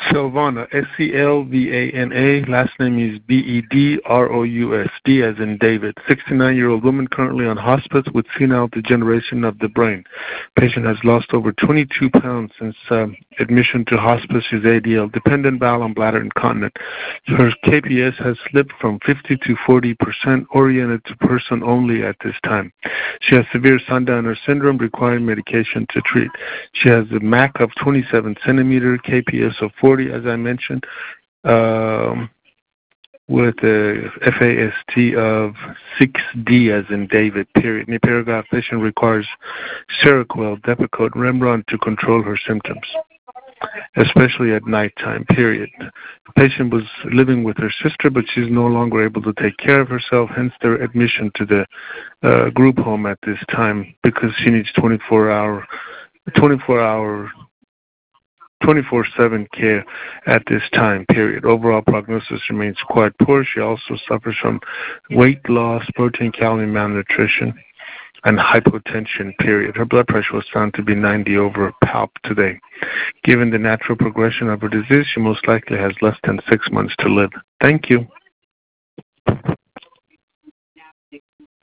Selvana, Selvana. Last name is Bedrousd, as in David. 69-year-old woman currently on hospice with senile degeneration of the brain. Patient has lost over 22 pounds since admission to hospice. She's ADL, dependent bowel and bladder incontinent. Her KPS has slipped from 50 to 40%, oriented to person only at this time. She has severe Sundowner syndrome requiring medication to treat. She has a MAC of 27 centimeter, KPS of 40, as I mentioned, with a FAST of 6D, as in David, period. In the paragraph, patient requires Seroquel, Depakote, Rembrandt to control her symptoms, especially at nighttime, period. The patient was living with her sister, but she's no longer able to take care of herself, hence their admission to the group home at this time, because she needs 24/7 care at this time, period. Overall prognosis remains quite poor. She also suffers from weight loss, protein, calorie malnutrition, and hypotension, period. Her blood pressure was found to be 90 over palp today. Given the natural progression of her disease, she most likely has less than 6 months to live. Thank you.